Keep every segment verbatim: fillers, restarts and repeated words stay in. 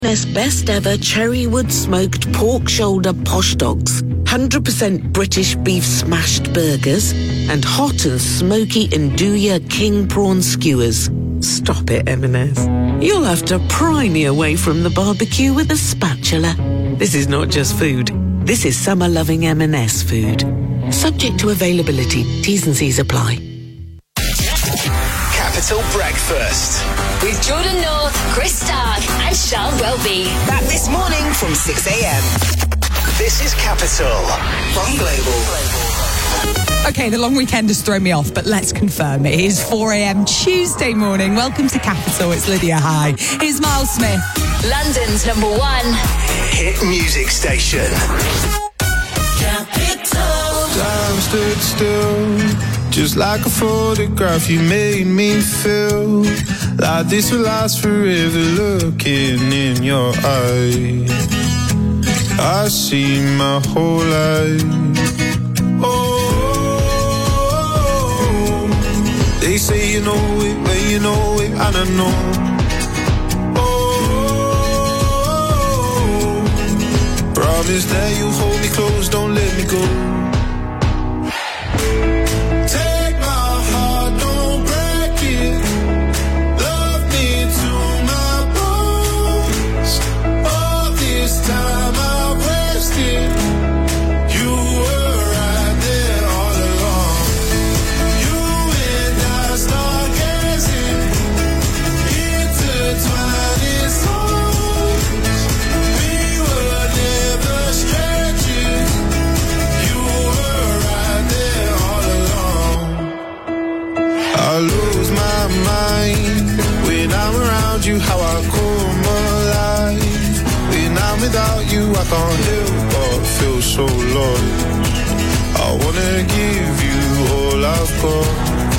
Best ever Cherrywood smoked pork shoulder posh dogs, one hundred percent British beef smashed burgers, and hot and smoky Nduja king prawn skewers. Stop it, M and S. You'll have to pry me away from the barbecue with a spatula. This is not just food. This is summer-loving M and S food. Subject to availability. T's and C's apply. Capital Breakfast with Jordan North, Chris Stark and Charles Welby. Back this morning from six a.m. This is Capital from Global. Okay, the long weekend has thrown me off, but let's confirm it is four a.m. Tuesday morning. Welcome to Capital. It's Lydia High. Here's Miles Smith. London's number one hit music station. Capital. Time stood still, just like a photograph. You made me feel like this will last forever. Looking in your eyes, I see my whole life. Oh, they say you know it, but you know it, and I know. Oh, promise that you hold me close, don't let me go. You how I come alive. When I'm without you, I can't help but feel so lost. I wanna give you all I've got.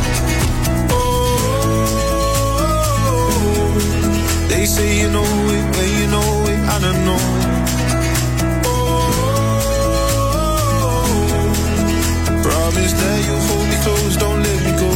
Oh, they say you know it, but you know it, and I know. Oh, promise that you'll hold me close, don't let me go.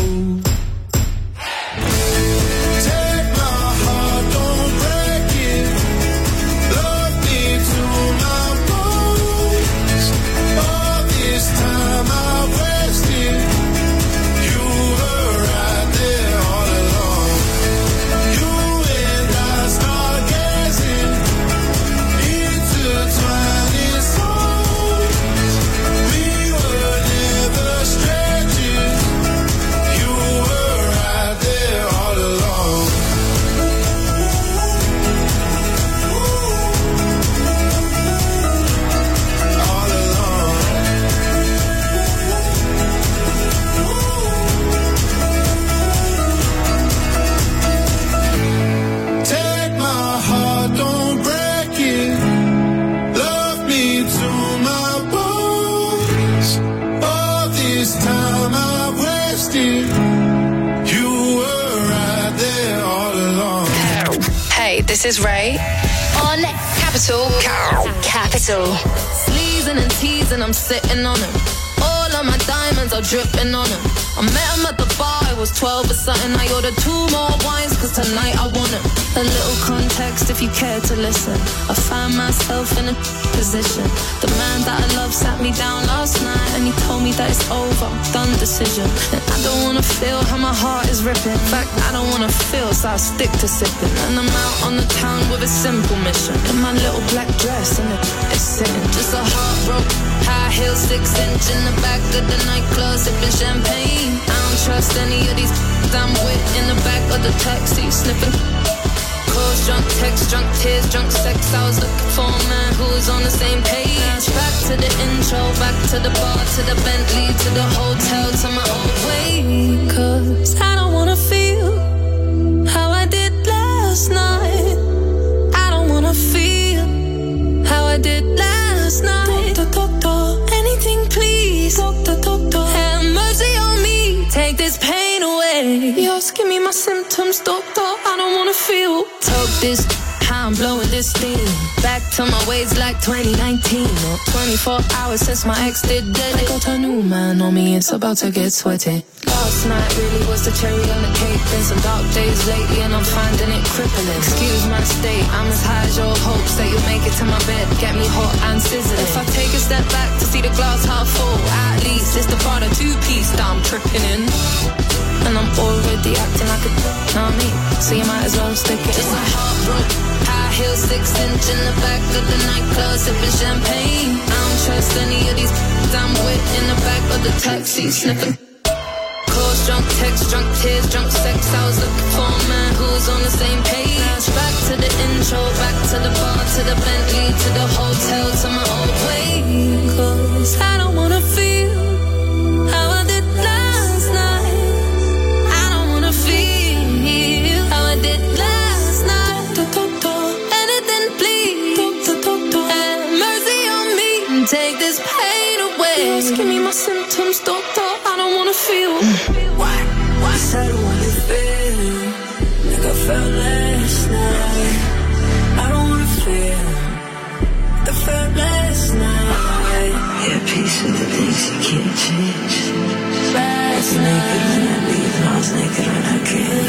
This is Ray on Capital. Capital. Sleazing and teasing, I'm sitting on him. All of my diamonds are dripping on him. I met him at the bar, I was twelve or something. I ordered two more wines, cause tonight I want him. A little context if you care to listen. I found myself in a position. The man that I love sat me down last night and he told me that it's over, done decision. And I don't wanna feel how my heart is ripping. In fact, I don't wanna feel, so I stick to sipping. And I'm out on the town with a simple mission. In my little black dress and it's sitting. Just a heartbroken high heel, six inch in the back of the nightclub, sipping champagne. I don't trust any of these I'm with in the back of the taxi, sniffing calls, drunk texts, drunk tears, drunk sex. I was looking for a man who was on the same page. Back to the intro, back to the bar, to the Bentley, to the hotel, to my own way. Cause I don't wanna feel how I did last night. I don't wanna feel how I did last night. Doctor, doctor, anything please. Doctor, doctor, have mercy on me. Take this pain away. You're asking me my symptoms, doctor. I don't wanna feel. Took this how I'm blowing this steam. Back to my ways like twenty nineteen. Or twenty-four hours since my ex did dead. They got a new man on me, it's about to get sweaty. Last night really was the cherry on the cake. Been some dark days lately and I'm finding it crippling. Excuse my state, I'm as high as your hopes that you'll make it to my bed. Get me hot and sizzling. If I take a step back to see the glass half full, at least it's the Prada two-piece that I'm tripping in. And I'm already acting like a know me, so you might as well stick it. Just a heartbroken, high heel, six inch in the back of the nightclub, sipping champagne. I don't trust any of these I'm with in the back of the taxi, sniffing. Calls, drunk text, drunk tears, drunk sex. I was looking for a man who's on the same page. Back to the intro, back to the bar, to the Bentley, to the hotel, to my old way. Cause I don't wanna feel how I did last night. I don't wanna feel how I did last night. Anything please, have mercy on me and take this pain away. Just give me my symptoms, doctor. I don't wanna feel. Why? Why? I don't wanna feel like I felt last night. I don't wanna feel like I felt last night. Yeah, peace with the things you can't change. Last night, naked when I leave, and I was naked when I came.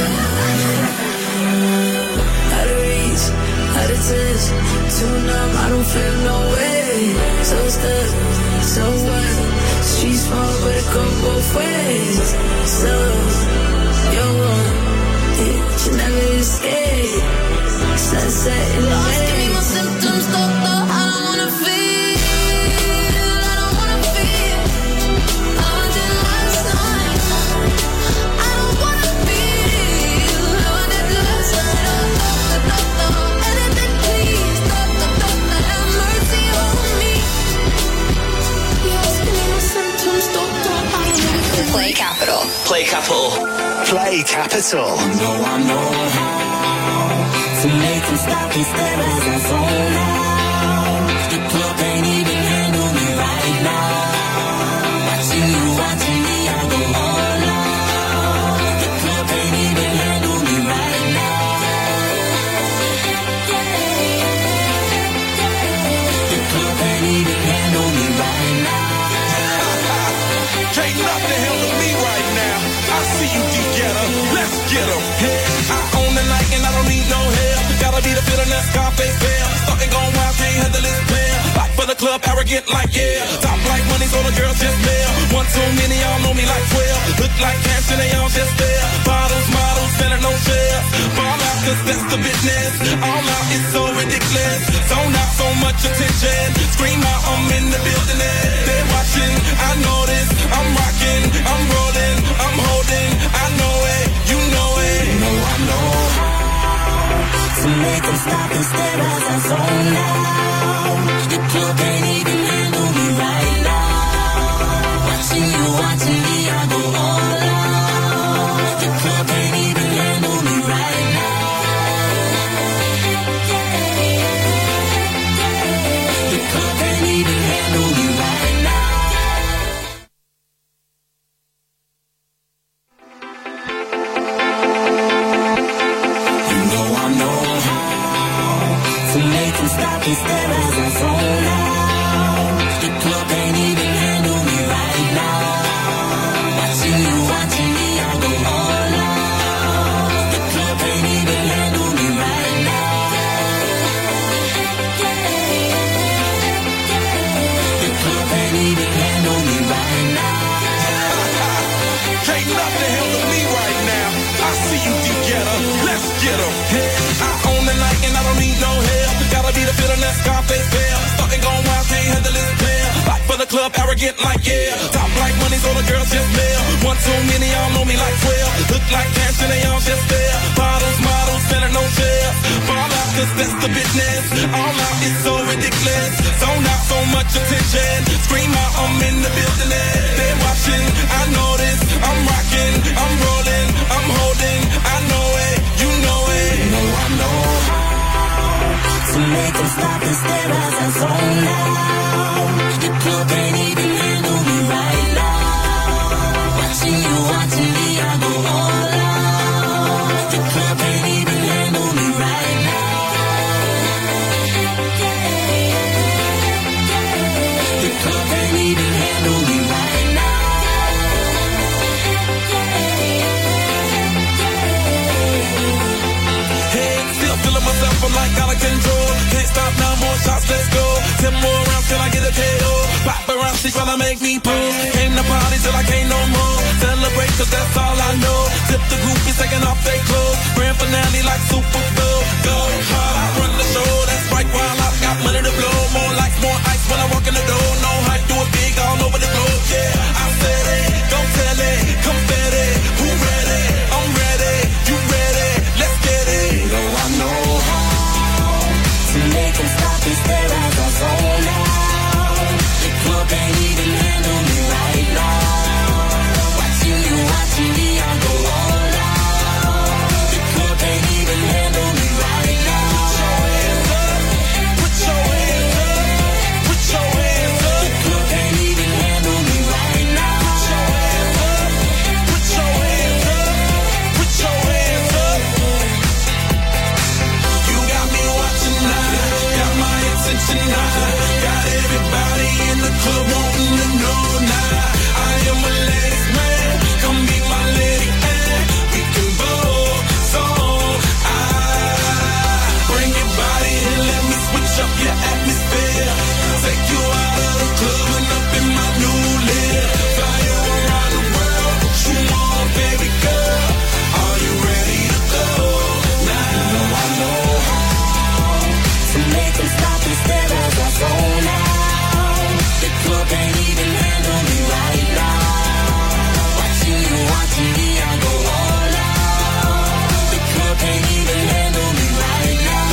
Out of reach, out of touch, too numb, I don't feel no way. So stuck, so what? She's small, but it go both ways. So, you're one, yeah, you never escape. Sunset in the Lost, give me my symptoms, doctor. I don't wanna feel, I don't wanna feel how I did last night. I don't wanna feel how I did last night. Doctor, doctor, anything please. Doctor, doctor, have mercy on me. Lost, give me my symptoms, doctor. I don't wanna feel. Play Capital. Play Capital. Play Capital. No, I know how to make them stop and stare as I zone out. The club ain't even handle me right now. Watching you, watching me, I go all out. The club ain't even handle me right now. The club ain't even handle me right now. Can't nothing handle me right now. I see you, D-Getter. Let's get 'em. Hey, I own the night and I don't need no help. Gotta be the fit on that Scarface bell. Starting going wild, can't handle this player. Back for the club, arrogant like yeah. Top like money, so the girls just mail. One too many, y'all know me like twelve. Look like cash and they all just there. Bottles, models, selling no shares. Fall out, cause that's the business. All out is so ridiculous. Zone out, so much attention. Scream out, I'm in the building. They're watching, I know this. I'm rocking, I'm rolling, I'm holding. I know it, you know it. You know I know how to make them stop and stare as I zone out. The club ain't even handle me right now. Watching you, watching me, I go all out. The club ain't even handle me right now. The club ain't even handle me right now. You know I know to make them stop and stare as I zone out. The club ain't even handle me right now. Watching you, watching me, I go all out. The club ain't even handle me right now. The club ain't even handle me right now. Can't nothing handle me right now. I see you, D-Getter. Let's get 'em. Hey, I own the night and I don't need no help. Gotta be the fit on that Scarface bell. Starting going wild, can't handle this player. Back for the club, arrogant like yeah. Top like money, so the girls just mail. One too many, y'all know me like twelve. Look like cash and they all just there. Bottles, models, selling no shares. Fall out, cause that's the business. All out is so ridiculous. Zone out, so much attention. Scream out, I'm in the building. They're watching, I know this. I'm rocking, I'm rolling, I'm holding. I know it, you know it. You know I know how to make them stop and stare as I zone out. The club ain't even handle me right now. Watching you, watching me, I go all out. The club ain't even handle me right now. tryna make me pull. Came to party till I can't no more. Celebrate cause that's all I know. Tip the groupies taking off their clothes. Grand finale like Super Bowl. Go hard, I run the show. That's right, while I got money to blow. More lights, more ice when I walk in the door. No hype, do it big all over the globe. Yeah, I said it, go tell it, confetti. Who ready? I'm ready. You ready? Let's get it. You know I know how to make them stop and stare as I zone out. The club can't even handle me right now. Watching you, watching me, I go all out. The club can't even handle me right now. Put your hands up, put your hands up. The club can't even handle me right now. Put your hands up, put your hands up. You got me watching now, got my attention now. Got everybody in the club wanting to know now. I am a ladies man, come be my lady man. We can both song. I bring your body and let me switch up your atmosphere. Take you out of the club and up in my new live. Fly you around the world, you want baby girl. Are you ready to go now? You know I know how to make them stop and stare as I zone out. The club can't even handle me right now. Watching you, watching me, I go all out. The club can't even handle me right now.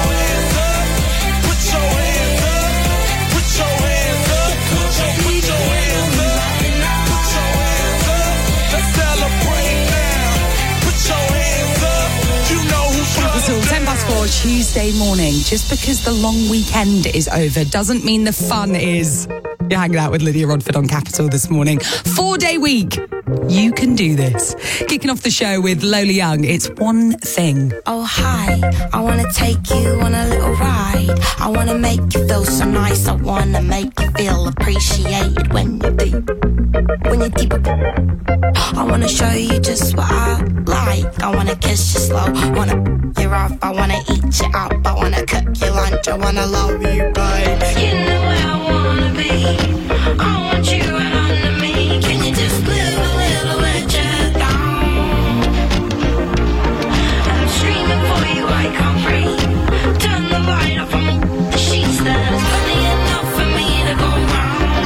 Put your hands up, put your hands up, put your hands up, put your hands up, put your hands up. Let's celebrate now. Put your hands up. You know who's Capital, ten past four, Tuesday morning. Just because the long weekend is over doesn't mean the fun is. You're hanging out with Lydia Rodford on Capital this morning. Four-day week. You can do this. Kicking off the show with Lola Young, it's One Thing. Oh hi, I wanna take you on a little ride. I wanna make you feel so nice. I wanna make you feel appreciated when you're deep. When you're deep. I wanna show you just what I like. I wanna kiss you slow, wanna you off. I wanna eat you up. I wanna cook your lunch. I wanna love you, babe. You know where I wanna be. I want you right under me. Can you just live a little bit just down? I'm screaming for you, I can't breathe. Turn the light off on the sheets. There's plenty enough for me to go round.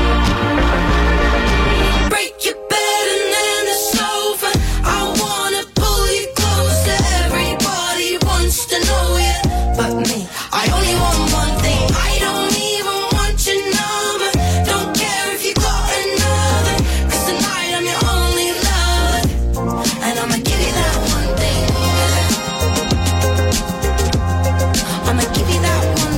Break your bed and then the sofa. I wanna pull you closer. Everybody wants to know you, but me. I only want one thing. I don't even want your number. Don't care if you got another. Cause tonight I'm your only lover. And I'ma give you that one thing. I'ma give you that one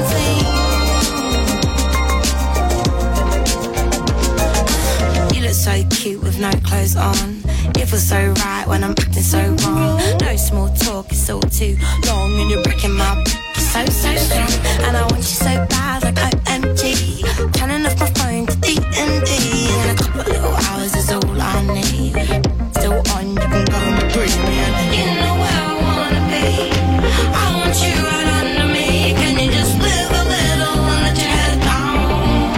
thing. You look so cute with no clothes on. It feels so right when I'm acting so wrong. No small talk, it's all too long. And you're breaking my so, so strong. And I want you so bad like O M G. Turning off my phone to D and D. And a couple little hours is all I need. Still on, you can go and breathe me in. You know where I wanna be. I want you right under me. Can you just live a little and let your head down?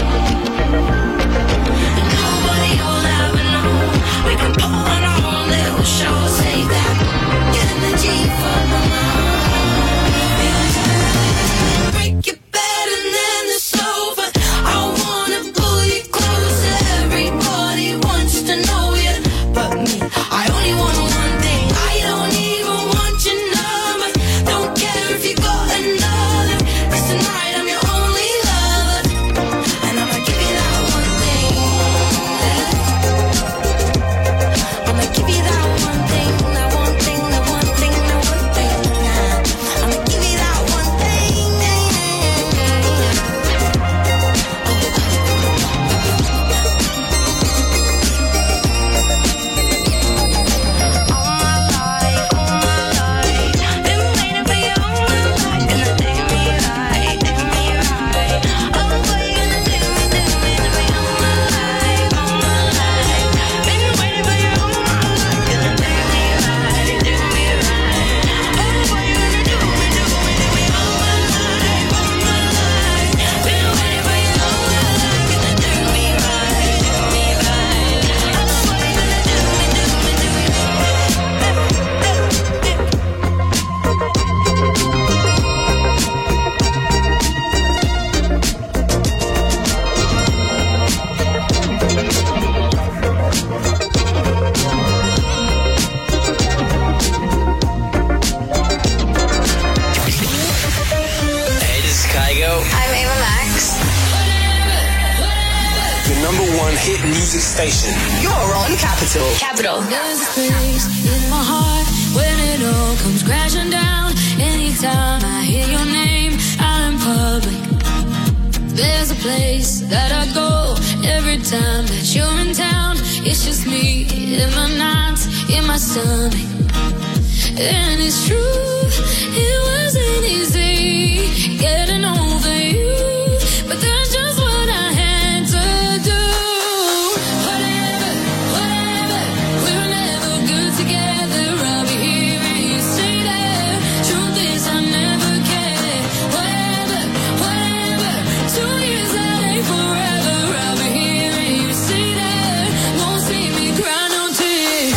And nobody will ever know. We can put on our own little show. Save that energy for my mind. Mix. The number one hit music station. You're on Capital. Capital. There's a space in my heart when it all comes crashing down. Anytime I hear your name out in public, there's a place that I go every time that you're in town. It's just me in my nights, in my stomach. And it's true, it wasn't easy getting over you, but that's just what I had to do. Whatever, whatever, we were never good together. I'll be here and you stay there. Truth is I never cared. Whatever, whatever, two years that ain't forever. I'll be here and you stay there. Won't see me cry no tears.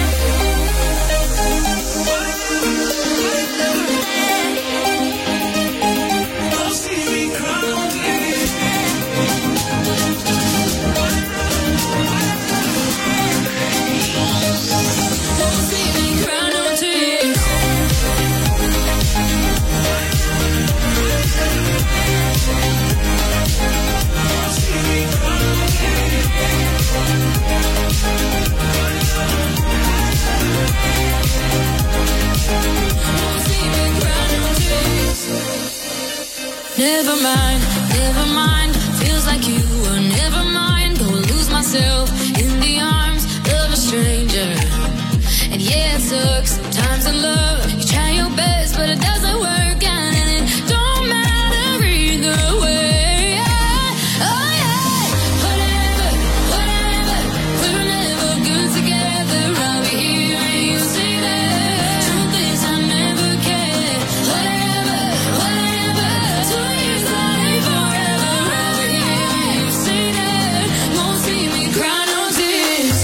Never mind, never mind. Feels like you were never mine. Go lose myself in the arms of a stranger. And yeah, it sucks sometimes in love. You try your best, but it doesn't work out, and it don't matter either way. Oh yeah, whatever, whatever. We were never good together. I'll be here and you stay there. Truth is I never cared. Whatever, whatever. Two years that ain't forever. I'll be here and you stay there. Won't see me cry no tears.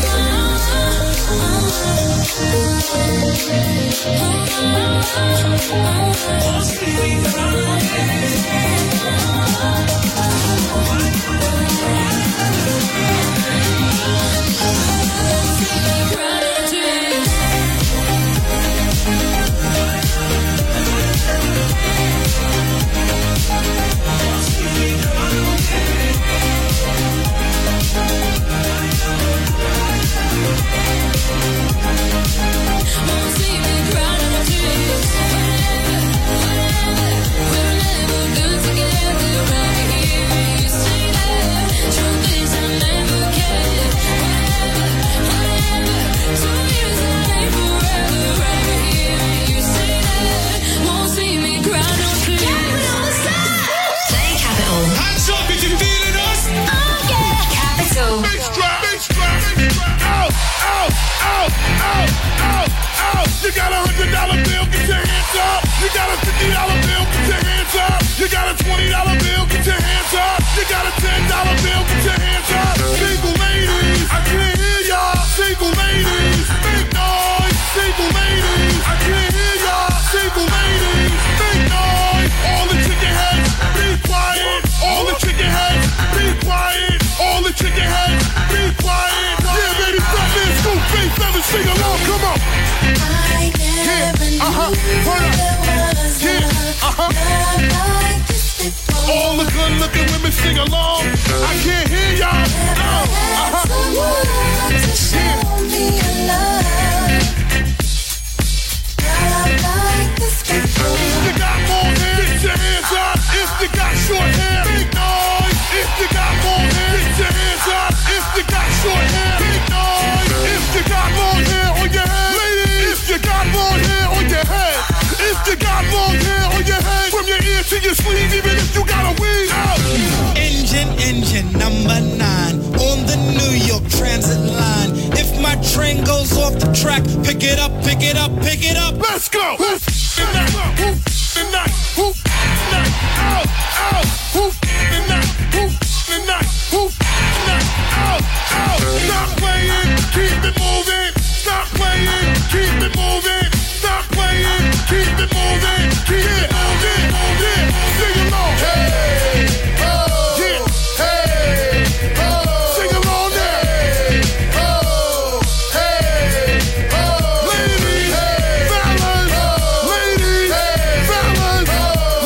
You got a hundred dollar bill, get your hands up. You got a fifty dollar bill, get your hands up. You got a twenty dollar bill, get your hands up. You got a ten dollar bill, get your hands up. Single ladies, I can't hear y'all. Single ladies, make noise. Single ladies, I can't hear y'all. Single ladies, make noise. All the chicken heads, be quiet. All the chicken heads, be quiet. All the chicken heads, be quiet. Yeah, baby, stop this. Scoop, face, never sing along. Come on. Yeah, uh-huh, hold up. Yeah, uh-huh. All the good looking women sing along. I can't hear y'all. No, uh-huh. If you got more hair, get your hands up. If you got short hair, make noise. If you got more hair, get your hands up. If you got short hair, make noise. If you got long hair on your head, ladies. If you got long hair on your head, if you got long hair on your head, from your ear to your sleeve, even if you got a weave out. Engine, engine, number nine on the New York Transit line. If my train goes off the track, pick it up, pick it up, pick it up. Let's go. Whoop the night, whoop the night, whoop the night, out, out, whoop the night, whoop the night, whoop the night, out, out. Stop playing, keep it moving. Stop playing, keep it moving. Stop playing, keep it moving. Keep it moving, moving. Sing along, hey, oh, yeah, hey, oh, sing along there, hey, oh, hey, oh, ladies, hey, fellas, oh, ladies, hey, fellas, oh,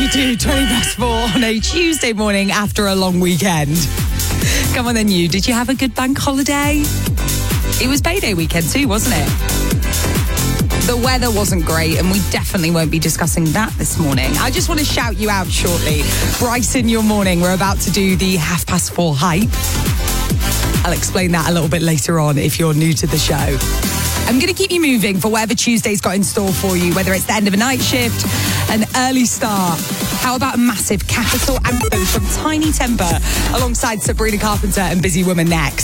do, twenty past four on a Tuesday morning after a long weekend. Come on then, you. Did you have a good bank holiday? It was payday weekend too, wasn't it? The weather wasn't great, and we definitely won't be discussing that this morning. I just want to shout you out shortly. Brighten your morning. We're about to do the half past four hype. I'll explain that a little bit later on if you're new to the show. I'm going to keep you moving for whatever Tuesday's got in store for you, whether it's the end of a night shift, an early start. How about a massive Capital anthem from Tiny Temper alongside Sabrina Carpenter and Busy Woman next?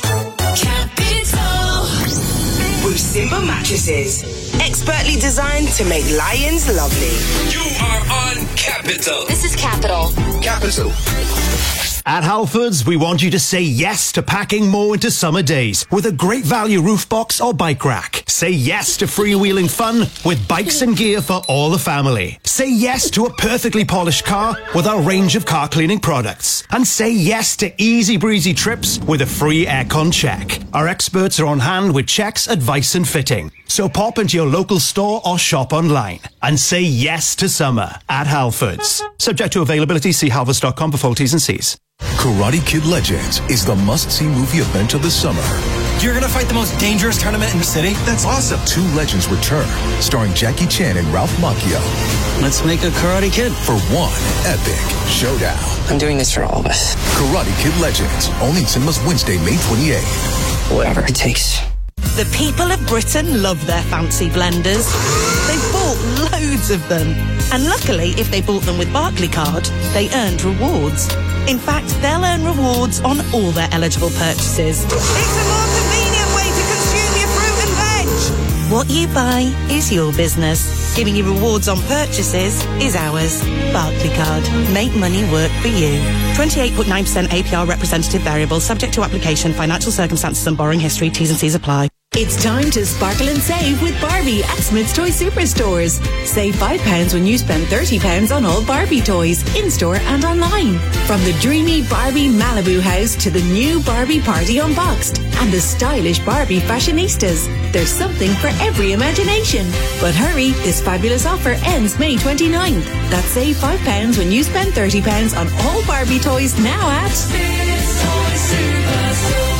Capital. With Simba mattresses, expertly designed to make lions lovely. You are on Capital. This is Capital. Capital. At Halfords, we want you to say yes to packing more into summer days with a great value roof box or bike rack. Say yes to freewheeling fun with bikes and gear for all the family. Say yes to a perfectly polished car with our range of car cleaning products. And say yes to easy breezy trips with a free aircon check. Our experts are on hand with checks, advice and fitting. So pop into your local store or shop online and say yes to summer at Halfords. Subject to availability, see halfords dot com for full T's and C's. Karate Kid Legends is the must-see movie event of the summer. You're gonna fight the most dangerous tournament in the city? That's awesome. Two legends return, starring Jackie Chan and Ralph Macchio. Let's make a Karate Kid. For one epic showdown. I'm doing this for all of us. Karate Kid Legends, only in cinemas Wednesday, May twenty-eighth. Whatever it takes. The people of Britain love their fancy blenders. They've bought loads of them. And luckily, if they bought them with Barclaycard, they earned rewards. In fact, they'll earn rewards on all their eligible purchases. It's a more convenient way to consume your fruit and veg. What you buy is your business. Giving you rewards on purchases is ours. Barclaycard. Make money work for you. twenty-eight point nine percent A P R representative variable, subject to application, financial circumstances and borrowing history. T's and C's apply. It's time to sparkle and save with Barbie at Smith's Toy Superstores. Save five pounds when you spend thirty pounds on all Barbie toys, in-store and online. From the dreamy Barbie Malibu house to the new Barbie Party Unboxed and the stylish Barbie Fashionistas. There's something for every imagination. But hurry, this fabulous offer ends May twenty-ninth. That's save five pounds when you spend thirty pounds on all Barbie toys now at Smith's Toy Superstores.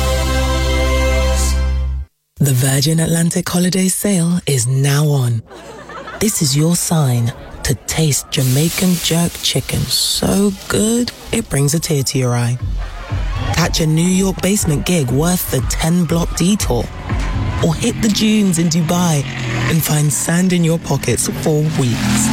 The Virgin Atlantic holiday sale is now on. This is your sign to taste Jamaican jerk chicken so good it brings a tear to your eye. Catch a New York basement gig worth the ten-block detour. Or hit the dunes in Dubai and find sand in your pockets for weeks.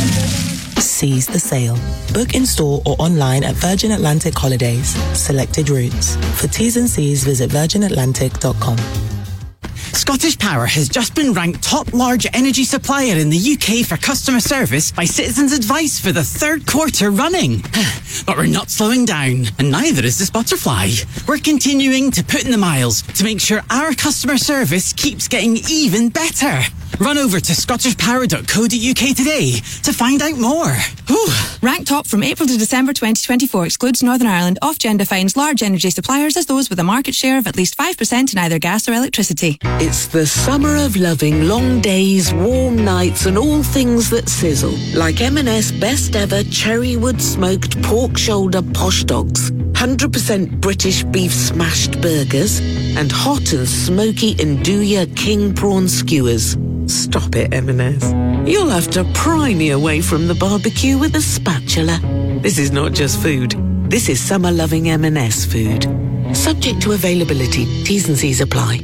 Seize the sale. Book in store or online at Virgin Atlantic Holidays. Selected routes. For T's and C's, visit virgin atlantic dot com. Scottish Power has just been ranked top large energy supplier in the U K for customer service by Citizens Advice for the third quarter running. But we're not slowing down, and neither is this butterfly. We're continuing to put in the miles to make sure our customer service keeps getting even better. Run over to scottish power dot co dot U K today to find out more. Whew. Ranked top from April to December twenty twenty-four excludes Northern Ireland. Ofgem defines large energy suppliers as those with a market share of at least five percent in either gas or electricity. It's the summer of loving long days, warm nights and all things that sizzle. Like M and S best ever Cherrywood smoked pork shoulder posh dogs, one hundred percent British beef smashed burgers and hot and smoky Nduja king prawn skewers. Stop it, M and S. You'll have to pry me away from the barbecue with a spatula. This is not just food. This is summer-loving M and S food. Subject to availability. T's and C's apply.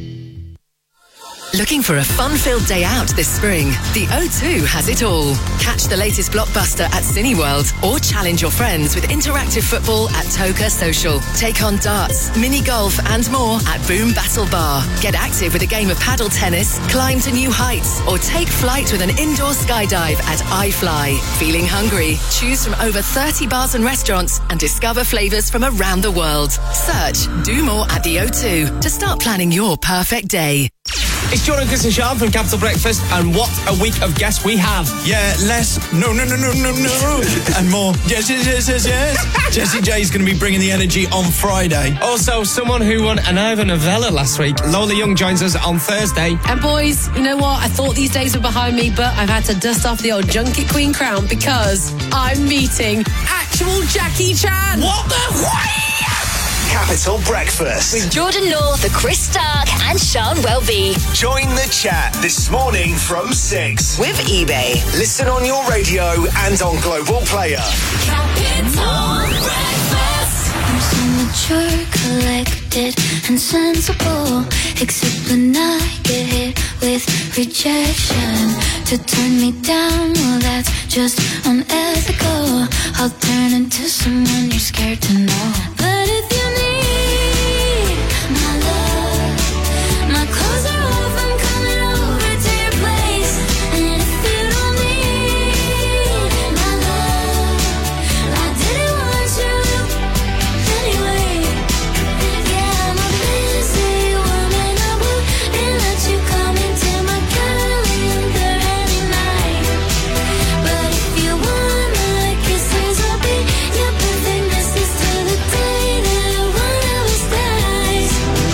Looking for a fun-filled day out this spring? The O two has it all. Catch the latest blockbuster at Cineworld or challenge your friends with interactive football at Toka Social. Take on darts, mini golf and more at Boom Battle Bar. Get active with a game of paddle tennis, climb to new heights or take flight with an indoor skydive at iFly. Feeling hungry? Choose from over thirty bars and restaurants and discover flavours from around the world. Search Do More at the O two to start planning your perfect day. It's Jordan, Chris and Sean from Capital Breakfast, and what a week of guests we have. Yeah, less no, no, no, no, no, no, and more yes, yes, yes, yes, yes. Jessie J's going to be bringing the energy on Friday. Also, someone who won an Ivor Novella last week, Lola Young, joins us on Thursday. And boys, you know what? I thought these days were behind me, but I've had to dust off the old Junket Queen crown because I'm meeting actual Jackie Chan. What the what? Capital Breakfast with Jordan North, Chris Stark, and Sean Welby. Join the chat this morning from six with eBay. Listen on your radio and on Global Player. Capital Breakfast. I'm so mature, collected, and sensible. Except when I get hit with rejection. To turn me down, well, that's just unethical. I'll turn into someone you're scared to know. But if you need my love, my clothes are off, I'm coming over to your place. And if you don't need my love, I didn't want you anyway. Yeah, I'm a busy woman, I wouldn't let you come into my calendar any night. But if you want my kisses, I'll be your perfect missus till the day that one of us dies.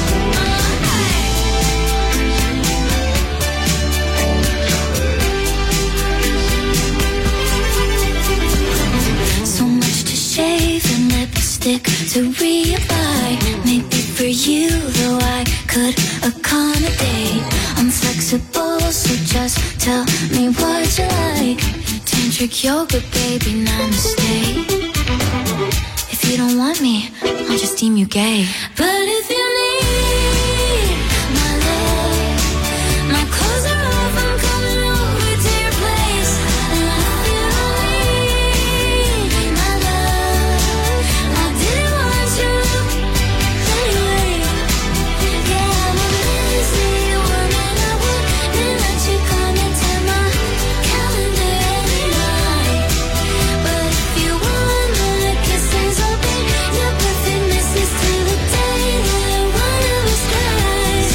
So much to shave and lipstick to reapply. Maybe for you, though, I could accommodate. I'm flexible, so just tell me what you like. Tantric yoga, baby, namaste. If you don't want me, I'll just deem you gay. But if you need my love, my clothes are off, I'm coming over to your place. And if you don't need my love, I didn't want you anyway. Yeah, I'm a busy woman, I wouldn't let you come into my calendar every night. But if you want my kisses, I'll be your perfect missus till the day that one of us dies.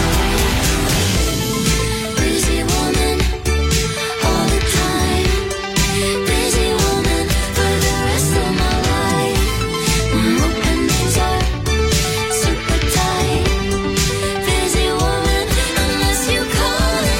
Busy woman, all the time. Busy woman for the rest of my life. My openings are super tight. Busy woman, unless you call it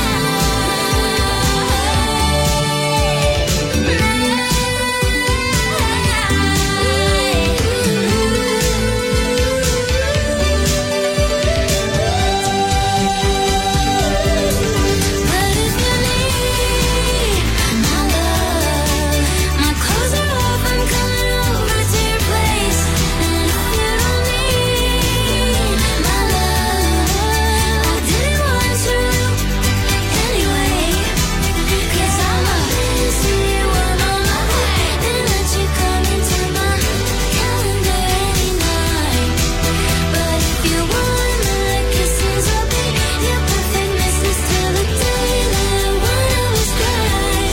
But if you need my love, my clothes are off, I'm coming over to your place. And if you don't need my love, I didn't want you anyway. 'Cause I'm a busy woman, I wouldn't let you come into my calendar any night. But if you want my kisses, I'll be your perfect missus till the day that one of us dies.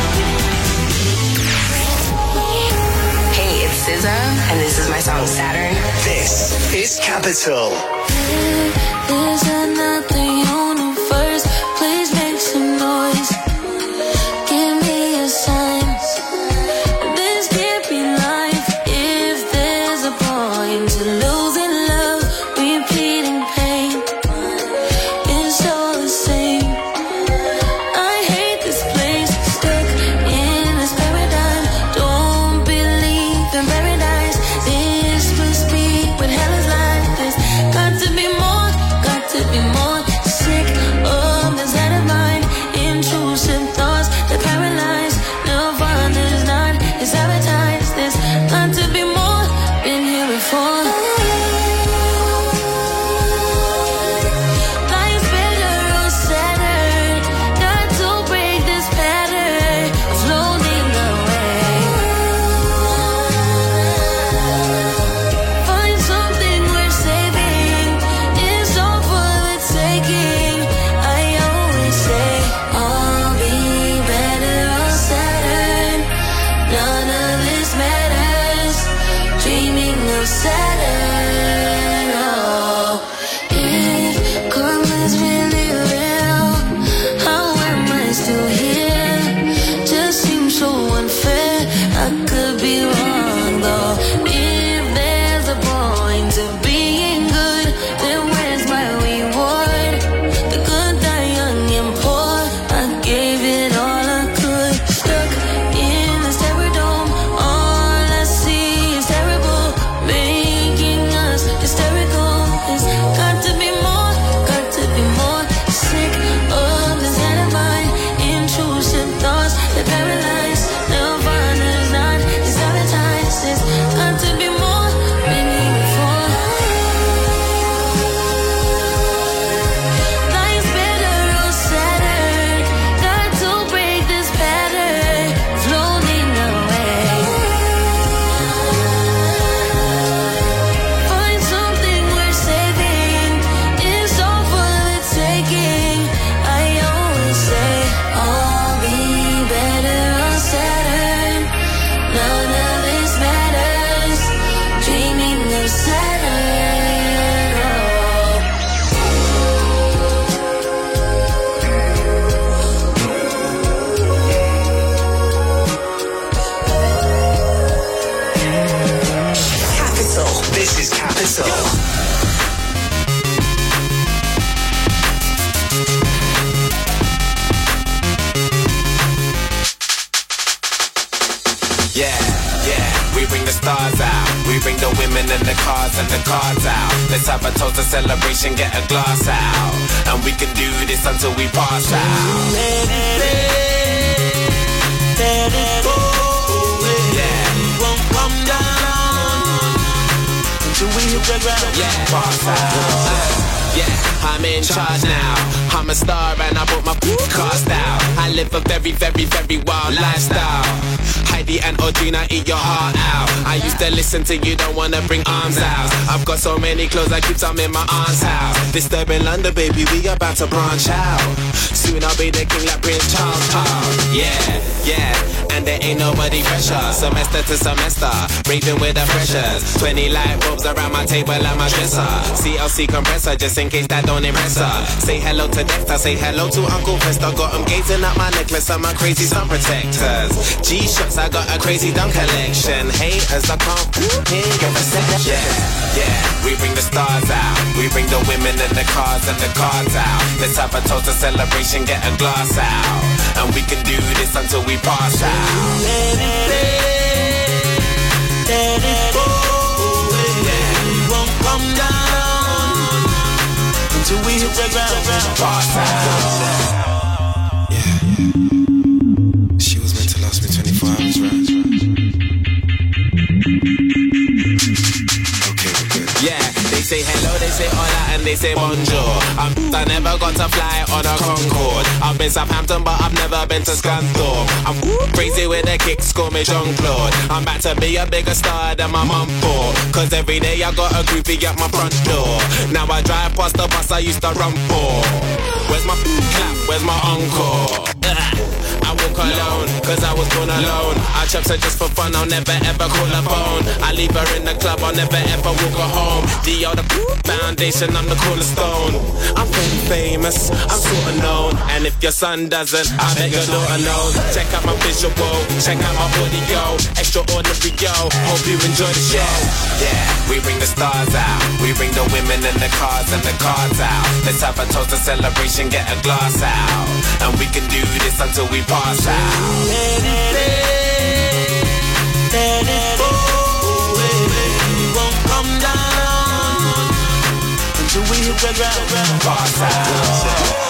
Hey, it's S Z A, and this is my song Saturn. This is Capital. Is another universe? Please make some noise. Give me a sign. This can't be life if there's a point to losing love, repeating pain. It's all the same. I hate this place, stuck in this paradigm. Don't believe in paradise. This must be what hell is like. There's got to be more, got to be more. Sick Capital. Yeah, yeah, we bring the stars out. We bring the women and the cars and the cards out. Let's have a toast, a celebration, get a glass out. And we can do this until we pass out. Let it play, let it go away. Yeah, we won't come down until we hit the ground. Yeah, pass out. Yeah, I'm in charge now. I'm a star and I bought my cast out. I live a very, very, very wild lifestyle. Heidi and Audrina, eat your heart out. I used to listen to you, don't wanna bring arms out. I've got so many clothes, I keep some in my aunt's house. Disturbing London, baby, we about to branch out. Soon I'll be the king like Prince Charles. Oh, yeah, yeah, and there ain't nobody fresher. Semester to semester, raving with the freshers. Twenty light bulbs around my table and my dresser. C L C compressor, just in case that don't impress her. Say hello to Dexter, say hello to Uncle Fester. Got him gazing at my necklace and my crazy sun protectors. G-shots, I got a crazy dumb collection. Haters, I can't hear your reception. Yeah, yeah, we bring the stars out. We bring the women and the cars and the cards out. Let's have a toast, a celebration, get a glass out. And we can do this until we pass out. Let it play, let it go away. Yeah, we won't come down until we hit the ground. Pass out. Yeah, she was meant to last me twenty-four hours, right? Okay, we're good. Yeah, they say hello, they say hola, and they say bonjour. I'm, I never got to fly on a Concorde. I've been Southampton, but I've never been to Scunthorpe. I'm crazy with the kicks, call me Jean-Claude. I'm back to be a bigger star than my mum for. Cause every day I got a groupie at my front door. Now I drive past the bus I used to run for. Where's my clap, where's my encore? I walk alone, cause I was born alone. I chops her just for fun, I'll never ever call her phone. I leave her in the club, I'll never ever walk her home. The other foundation, I'm the cornerstone. I'm pretty famous, I'm sorta known. And if your son doesn't, I bet your daughter knows. Check out my visual, check out my audio. Extraordinary, yo, hope you enjoy the show. Yeah, we bring the stars out. We bring the women and the cars and the cards out. Let's have a toast, a celebration, get a glass out. And we can do this until we pass out. Let it play, let it go away. We won't come down until we hit the ground. Pass out.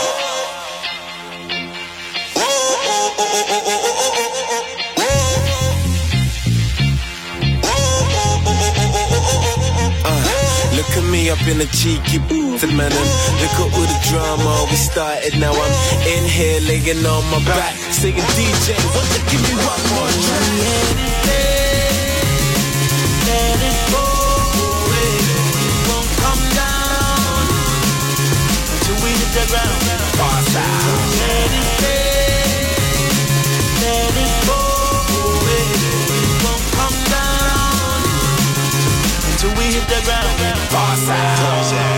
Look at me up in a cheeky bootin' man. Look at all the drama we started. Now I'm in here laying on my back, singing D J, won't you give me one more track? Let it play, let it go away. We won't come down until we hit the ground. Pass out. Let it play, let it go away. We won't come down until we hit the ground. Pass out.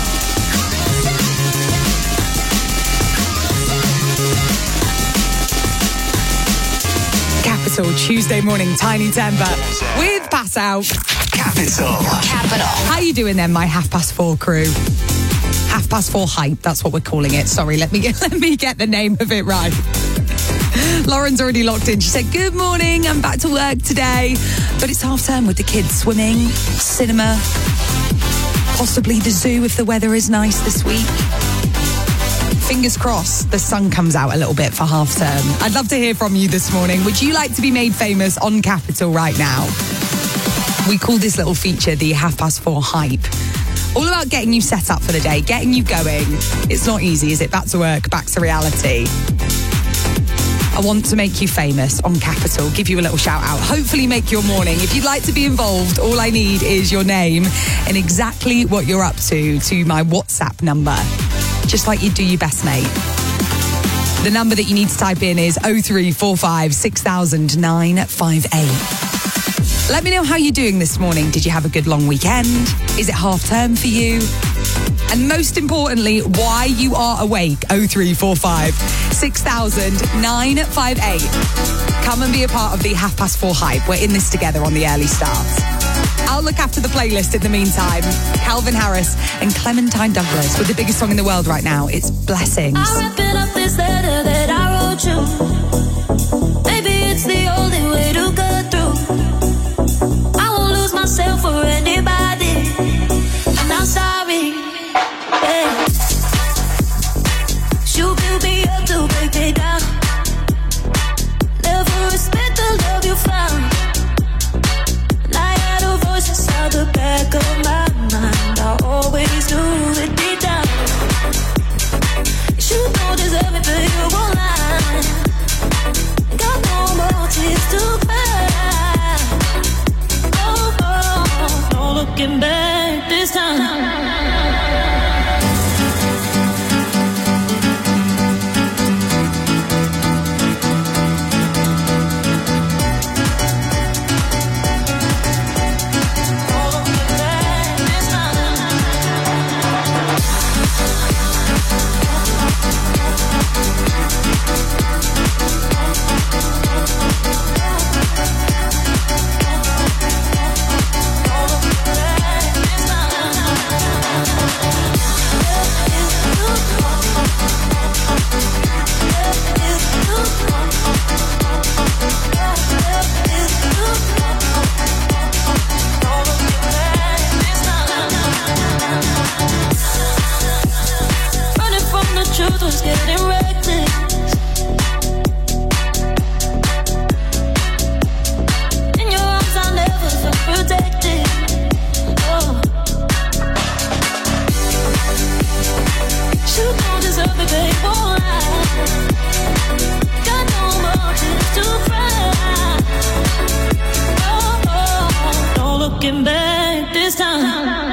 Capital Tuesday morning, Tiny Temper with Pass Out. Capital. Capital. How you doing then, my half past four crew? Half past four hype, that's what we're calling it. Sorry, let me get, let me get the name of it right. Lauren's already locked in. She said, good morning, I'm back to work today. But it's half term with the kids swimming, cinema, possibly the zoo if the weather is nice this week. Fingers crossed the sun comes out a little bit for half term. I'd love to hear from you this morning. Would you like to be made famous on Capital right now? We call this little feature the half past four hype. All about getting you set up for the day, getting you going. It's not easy, is it? Back to work, back to reality. I want to make you famous on Capital, give you a little shout out, hopefully make your morning. If you'd like to be involved, all I need is your name and exactly what you're up to to my WhatsApp number, just like you do your best mate. The number that you need to type in is oh three four five, six thousand, nine five eight. Let me know how you're doing this morning. Did you have a good long weekend? Is it half term for you? And most importantly, why you are awake. oh three four five, six thousand, nine five eight. Come and be a part of the half past four hype. We're in this together on the early start. I'll look after the playlist in the meantime. Calvin Harris and Clementine Douglas with the biggest song in the world right now. It's Blessings. I'm wrapping up this letter that I wrote you. Maybe it's the only way to get through. I won't lose myself for anybody. I'm not sorry. Yeah. You build me up to break me down. Never respect the love you found. And I had a voice inside the back of my mind. I always knew it deep down. You don't deserve it, but you won't lie. Got no more tears to cry. Oh, oh, no looking back this time. Truth was getting reckless. In your arms I never felt protected. Oh. You don't deserve it, babe, won't lie. Got no more tears to cry. Oh, oh, no looking back this time.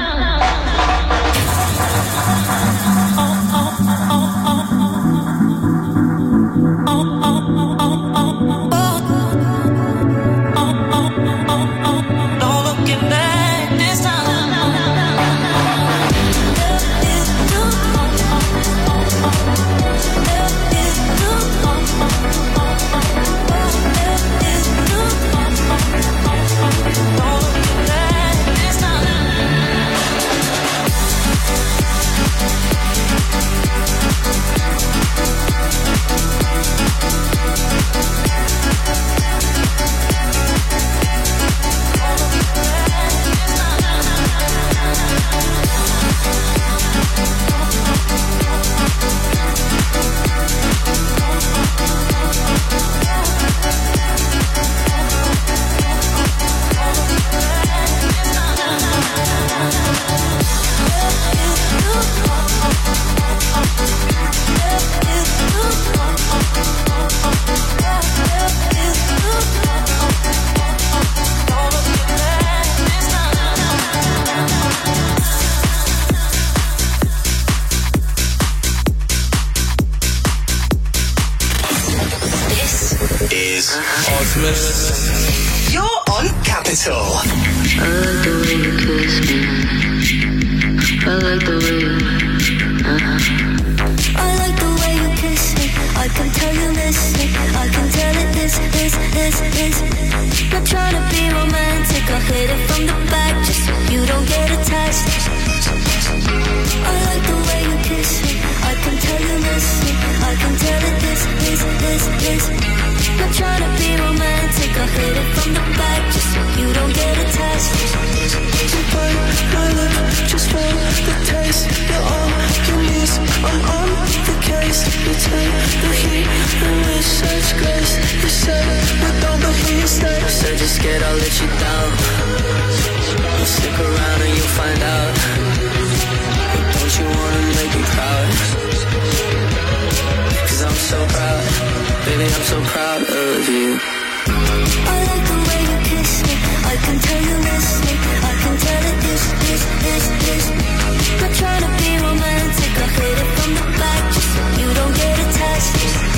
You're on Capital. I like the way you kiss me. I like the way you uh-huh. I like the way you kiss me. I can tell you listen. I can tell it this, this, this, this. Not trying to be romantic. I hit it from the back just so you don't get attached. I like the way you kiss me. I can tell you listen. I can tell it this, this, this, this. Not trying to be romantic. I hit it from the back just so you don't get attached. You bite my lip just for the taste. You're all you need. I'm on the case. You take the heat and with such grace. You said we don't, but here you stay. Said you're scared I'll let you down. Well, stick around and you'll find out. But don't you wanna make me proud? Cause I'm so proud. Baby, I'm so proud of you. I like the way you kiss me. I can tell you listening. I can tell it this, this, this, this. Not trying to be romantic. I hit it from the back just so you don't get attached.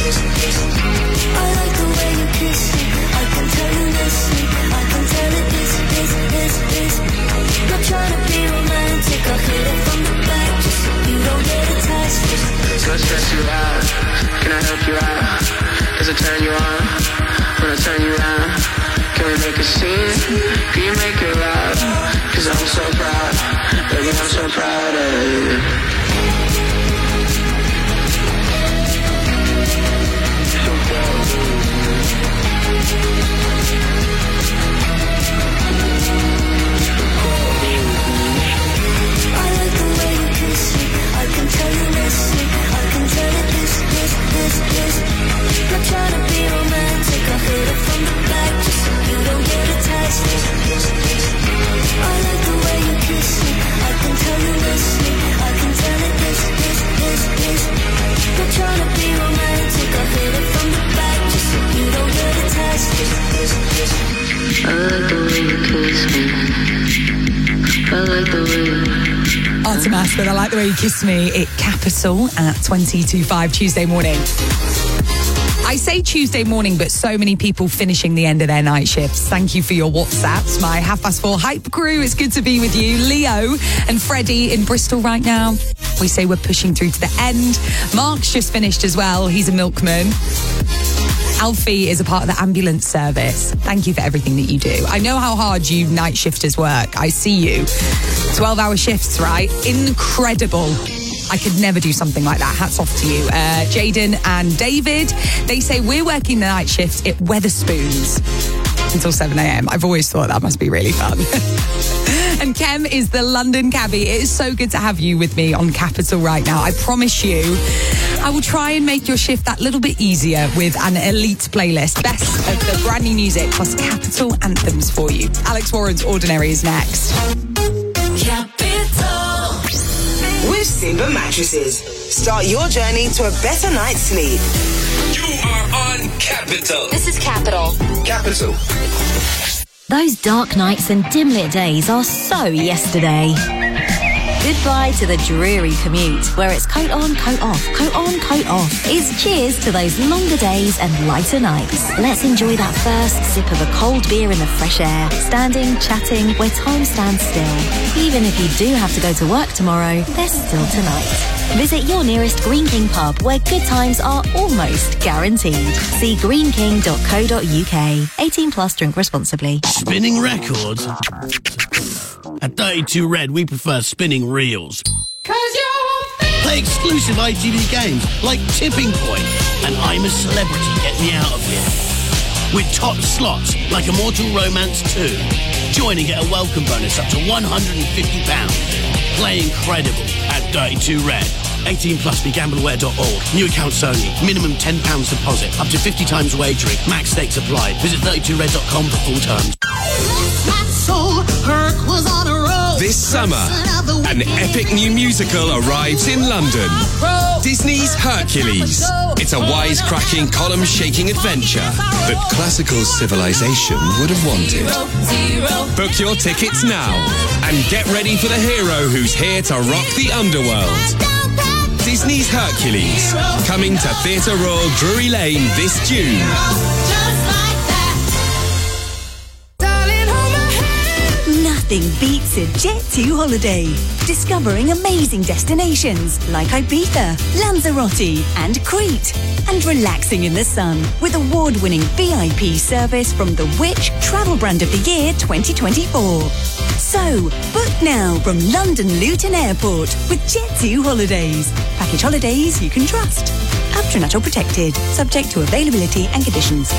I like the way you kiss me. I can tell you listening. I can tell it this, this, this, this. Not trying to be romantic. I hit it from the back just so you don't get attached. What stress you out? Can I help you out? Does it turn you on? When I turn you around, can we make a scene? Can you make it loud? I'm proud of. Not trying to be romantic, I hit it from the back just so you don't get attached. I like the way you kiss me, I can tell you listening, I can tell it this, this, this, this. Not trying to be romantic, I hit it from the back just so you don't get attached. I like the way you kiss me, I like the way you... Artemis, but I like the way you kiss me. It Capital at twenty to five Tuesday morning. I say Tuesday morning, but so many people finishing the end of their night shifts. Thank you for your WhatsApps. My half past four hype crew, it's good to be with you. Leo and Freddie in Bristol right now. We say we're pushing through to the end. Mark's just finished as well. He's a milkman. Alfie is a part of the ambulance service. Thank you for everything that you do. I know how hard you night shifters work. I see you. twelve hour shifts, right? Incredible. I could never do something like that. Hats off to you. Uh, Jaden and David, they say we're working the night shifts at Weatherspoons until seven a.m. I've always thought that must be really fun. And Kem is the London cabbie. It is so good to have you with me on Capital right now. I promise you, I will try and make your shift that little bit easier with an elite playlist. Best of the brand new music plus Capital anthems for you. Alex Warren's Ordinary is next. Capital. With Simba Mattresses. Start your journey to a better night's sleep. You are on Capital. This is Capital. Capital. Those dark nights and dim-lit days are so yesterday. Goodbye to the dreary commute, where it's coat on, coat off, coat on, coat off. It's cheers to those longer days and lighter nights. Let's enjoy that first sip of a cold beer in the fresh air, standing, chatting, where time stands still. Even if you do have to go to work tomorrow, there's still tonight. Visit your nearest Green King pub, where good times are almost guaranteed. See green king dot co dot uk. eighteen plus, drink responsibly. Spinning records? At thirty-two Red, we prefer spinning reels. Play exclusive I T V games like Tipping Point and I'm a Celebrity, Get Me Out of Here. With top slots like Immortal Romance two. Join and get a welcome bonus up to one hundred fifty pounds. Play incredible at thirty-two Red. eighteen plus, be gamble aware dot org. New accounts only. Minimum ten pounds deposit. Up to fifty times wagering. Max stakes applied. Visit thirty-two red dot com for full terms. This summer, an epic new musical arrives in London. Disney's Hercules. It's a wisecracking, column-shaking adventure that classical civilization would have wanted. Book your tickets now and get ready for the hero who's here to rock the underworld. Disney's Hercules, coming to Theatre Royal Drury Lane this June. Nothing beats a Jet two holiday. Discovering amazing destinations like Ibiza, Lanzarote and Crete. And relaxing in the sun with award-winning V I P service from the Which Travel Brand of the Year twenty twenty-four. So, book now from London Luton Airport with Jet two Holidays. Package holidays you can trust. After protected, subject to availability and conditions.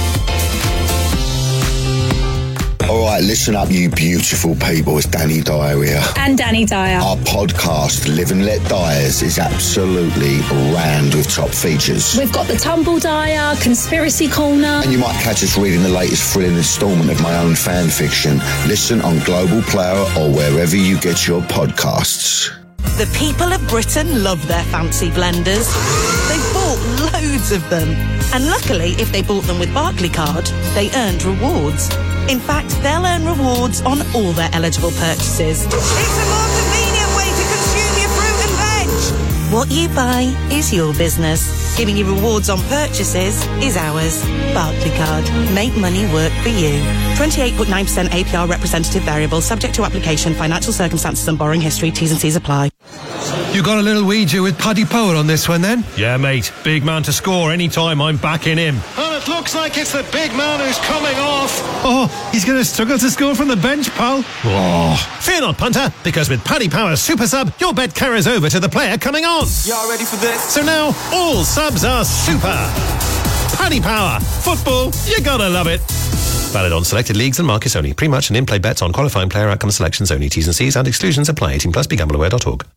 All right, listen up, you beautiful people. It's Danny Dyer here. And Danny Dyer. Our podcast, Live and Let Dyers, is absolutely rammed with top features. We've got the Tumble Dyer, Conspiracy Corner. And you might catch us reading the latest thrilling instalment of my own fan fiction. Listen on Global Player or wherever you get your podcasts. The people of Britain love their fancy blenders. They've bought loads of them. And luckily, if they bought them with Barclaycard, they earned rewards. In fact, they'll earn rewards on all their eligible purchases. It's a more convenient way to consume your fruit and veg. What you buy is your business. Giving you rewards on purchases is ours. Barclaycard. Make money work for you. twenty-eight point nine percent A P R representative variable, subject to application, financial circumstances and borrowing history. T's and C's apply. You got a little Ouija with Paddy Power on this one then? Yeah, mate. Big man to score anytime. I'm backing him. And it looks like it's the big man who's coming off. Oh, he's going to struggle to score from the bench, pal. Oh. Fear not, punter, because with Paddy Power's super sub, your bet carries over to the player coming on. Y'all ready for this? So now, all subs are super. Paddy Power. Football, you gotta love it. Valid on selected leagues and markets only. Pre-match and in-play bets on qualifying player outcome selections only. T's and C's and exclusions apply. eighteen plus. Be gamble aware dot org.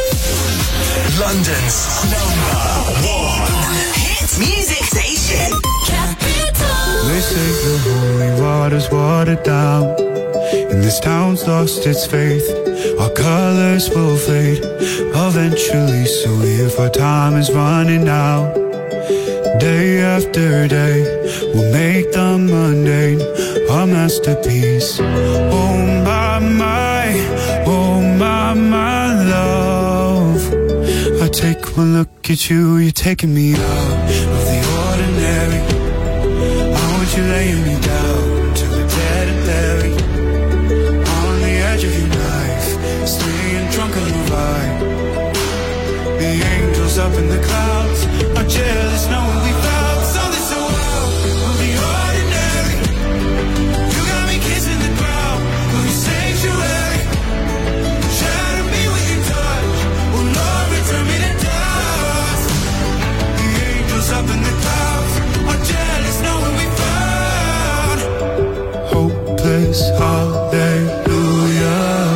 London's number one hit music station. Capital. They say the holy water's watered down, and this town's lost its faith. Our colors will fade eventually, so if our time is running out, day after day, we'll make the mundane our masterpiece. Oh my, my, oh my, my love. I take one look at you, you're taking me out of the ordinary. I want you laying me down to the dead and buried. On the edge of your knife, staying drunk on your vibe. The angels up in the clouds are jealous knowing we found something so out of the ordinary. You got me kissing the ground of your sanctuary. Shatter me with your touch, oh Lord, return me to dust. The angels up in the clouds are jealous knowing we found hopeless hallelujah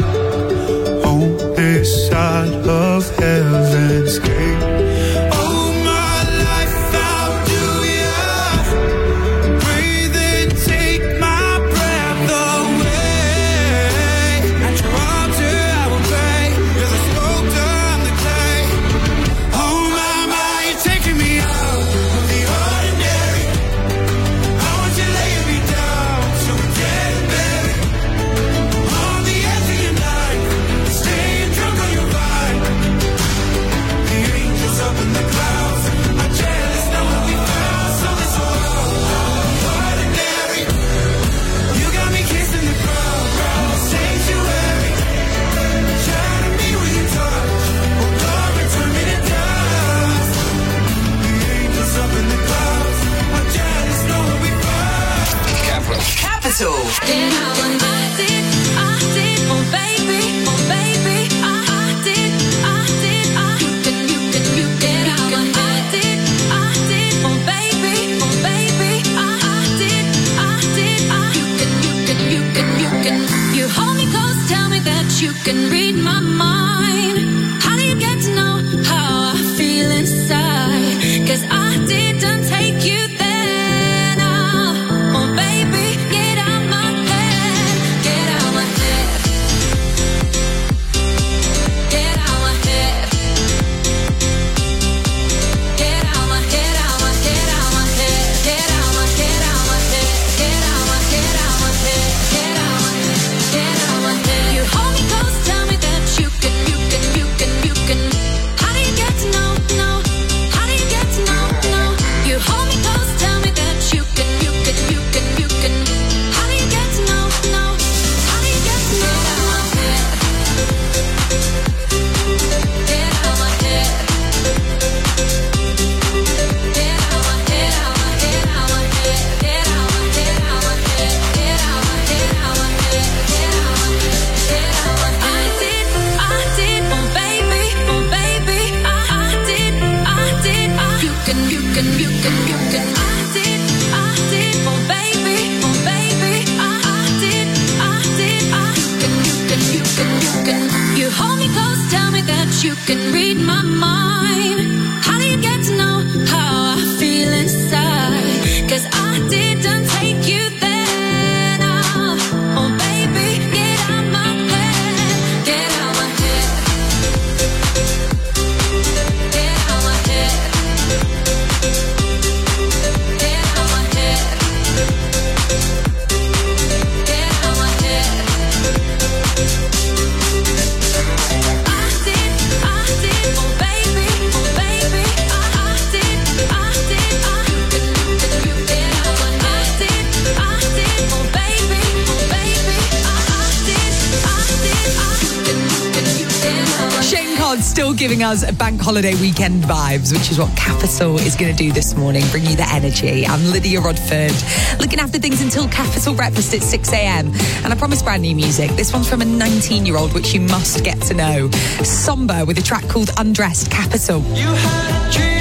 on this side of heaven's gate. Baby God, still giving us bank holiday weekend vibes, which is what Capital is going to do this morning, bring you the energy. I'm Lydia Rodford, looking after things until Capital Breakfast at six a.m. And I promise brand new music. This one's from a nineteen-year-old, which you must get to know. Somber with a track called Undressed. Capital. You had a dream.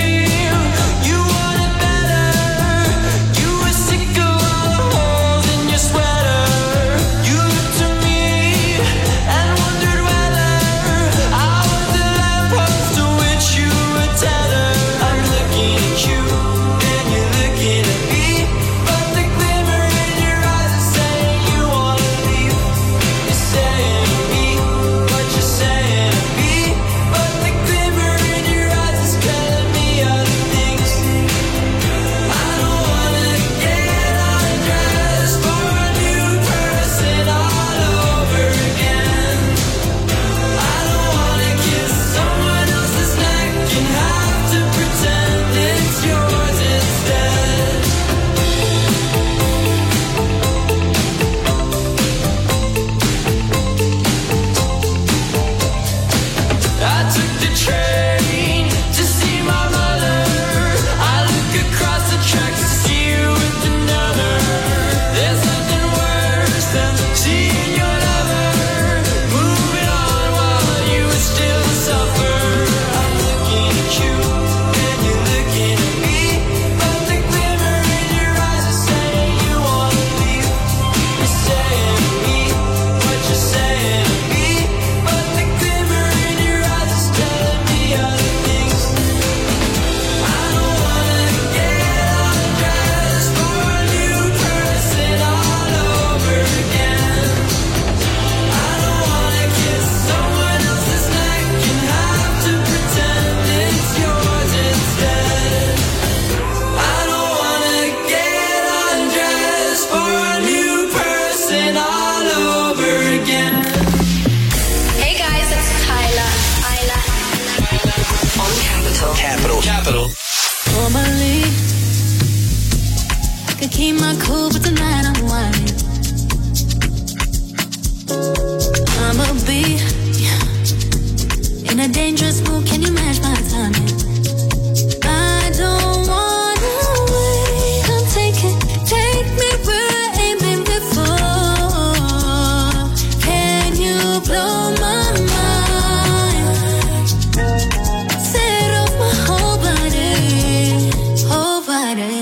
Keep my cool, but tonight I'm whining. I'ma be in a dangerous mood. Can you match my timing? I don't wanna wait. Come take it, take me where I ain't been before. Can you blow my mind? Set off my whole body, whole body.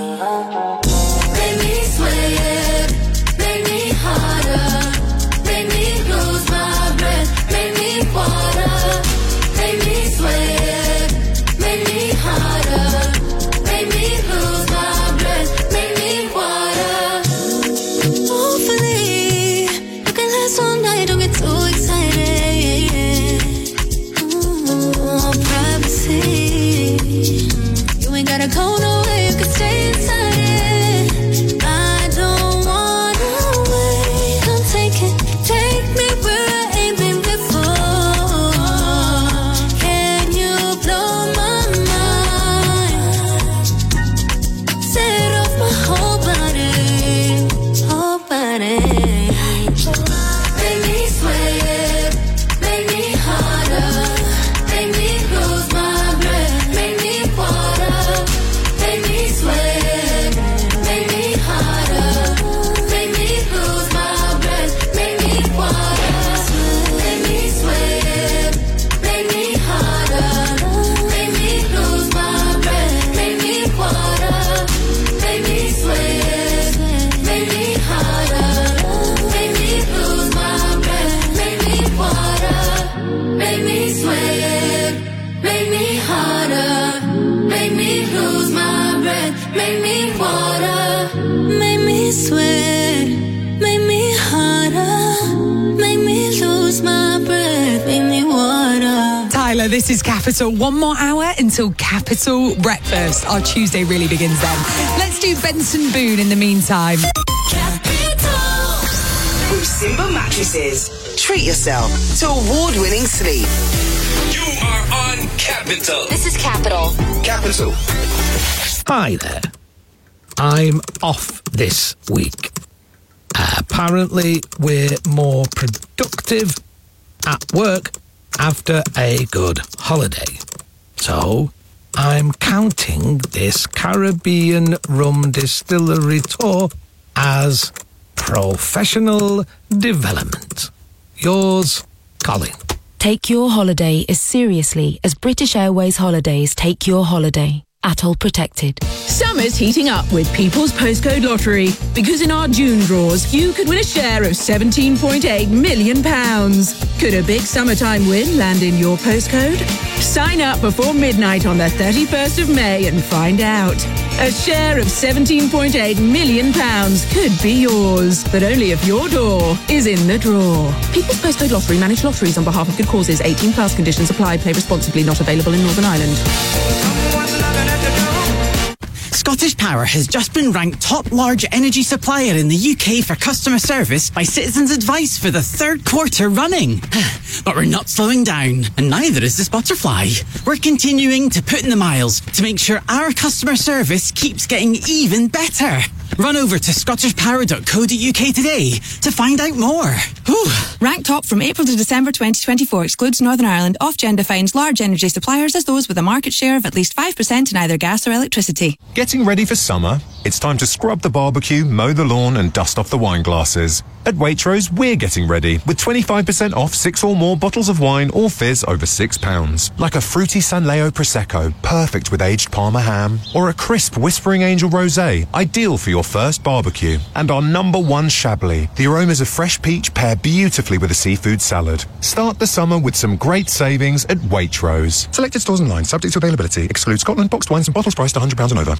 This is Capital. One more hour until Capital Breakfast. Our Tuesday really begins then. Let's do Benson Boone in the meantime. With Simba Mattresses. Treat yourself to award-winning sleep. You are on Capital. This is Capital. Capital. Hi there. I'm off this week. Uh, apparently, we're more productive at work after a good holiday. So, I'm counting this Caribbean rum distillery tour as professional development. Yours, Colin. Take your holiday as seriously as British Airways Holidays take your holiday. Atoll protected. Summer's heating up with People's Postcode Lottery, because in our June draws, you could win a share of seventeen point eight million pounds. Could a big summertime win land in your postcode? Sign up before midnight on the thirty-first of May and find out. A share of seventeen point eight million pounds could be yours, but only if your door is in the draw. People's Postcode Lottery, managed lotteries on behalf of good causes. eighteen plus conditions apply. Play responsibly. Not available in Northern Ireland. Scottish Power has just been ranked top large energy supplier in the U K for customer service by Citizens Advice for the third quarter running. But we're not slowing down, and neither is this butterfly. We're continuing to put in the miles to make sure our customer service keeps getting even better. Run over to scottish power dot co dot U K today to find out more. Whew. Ranked top from April to December twenty twenty-four excludes Northern Ireland. Ofgem defines large energy suppliers as those with a market share of at least five percent in either gas or electricity. Getting ready for summer? It's time to scrub the barbecue, mow the lawn and dust off the wine glasses. At Waitrose, we're getting ready with twenty-five percent off six or more bottles of wine or fizz over six pounds. Like a fruity San Leo Prosecco, perfect with aged Parma ham. Or a crisp Whispering Angel Rosé, ideal for your first barbecue. And our number one Chablis. The aromas of fresh peach pair beautifully with a seafood salad. Start the summer with some great savings at Waitrose. Selected stores online, subject to availability. Excludes Scotland, boxed wines and bottles priced one hundred pounds and over.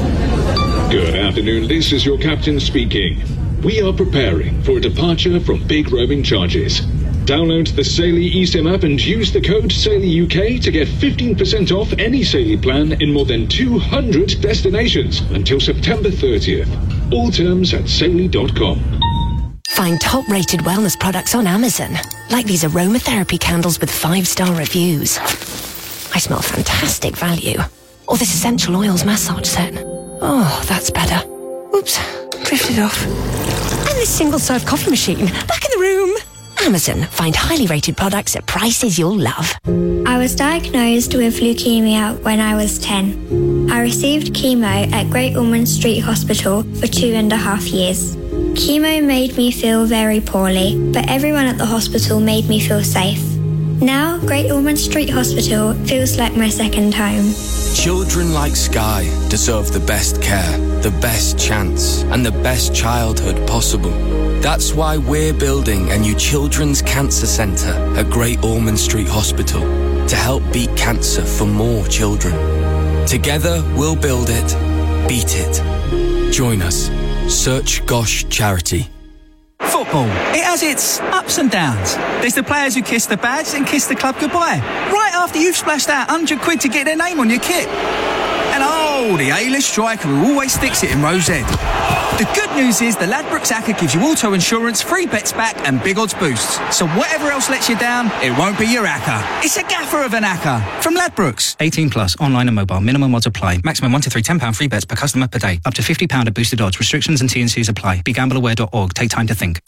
Good afternoon, this is your captain speaking. We are preparing for a departure from big roaming charges. Download the Saily eSIM app and use the code SAILYUK to get fifteen percent off any Saily plan in more than two hundred destinations until September thirtieth. All terms at saily dot com. Find top-rated wellness products on Amazon, like these aromatherapy candles with five-star reviews. I smell fantastic value. Or this essential oils massage set. Oh, that's better. Oops, drifted off. And this single-serve coffee machine, back in the room. Amazon, find highly rated products at prices you'll love. I was diagnosed with leukemia when I was ten. I received chemo at Great Ormond Street Hospital for two and a half years. Chemo made me feel very poorly, but everyone at the hospital made me feel safe. Now, Great Ormond Street Hospital feels like my second home. Children like Sky deserve the best care, the best chance, and the best childhood possible. That's why we're building a new children's cancer centre at Great Ormond Street Hospital to help beat cancer for more children. Together, we'll build it, beat it. Join us. Search Gosh Charity. Football, it has its ups and downs. There's the players who kiss the badge and kiss the club goodbye, right after you've splashed out one hundred quid to get their name on your kit. And oh, the A-list striker who always sticks it in row Z. The good news is the Ladbrokes A C C A gives you auto insurance, free bets back and big odds boosts. So whatever else lets you down, it won't be your A C C A. It's a gaffer of an A C C A from Ladbrokes. eighteen plus, online and mobile. Minimum odds apply. Maximum one to three ten pounds free bets per customer per day. Up to fifty pounds of boosted odds. Restrictions and T and Cs apply. Be gamble aware dot org. Take time to think.